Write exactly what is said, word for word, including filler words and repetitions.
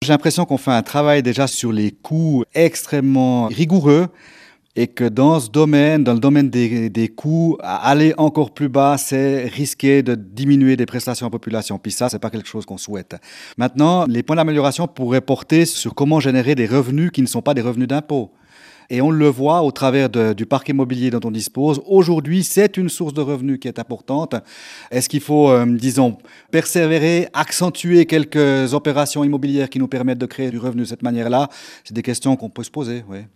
J'ai l'impression qu'on fait un travail déjà sur les coûts extrêmement rigoureux et que dans ce domaine, dans le domaine des des coûts, a aller encore plus bas, c'est risquer de diminuer des prestations à population. Puis ça, c'est pas quelque chose qu'on souhaite. Maintenant, les points d'amélioration pourraient porter sur comment générer des revenus qui ne sont pas des revenus d'impôt. Et on le voit au travers de du parc immobilier dont on dispose. Aujourd'hui, c'est une source de revenus qui est importante. Est-ce qu'il faut, hem, disons, persévérer, accentuer quelques opérations immobilières qui nous permettent de créer du revenu de cette manière-là? C'est des questions qu'on peut se poser, oui.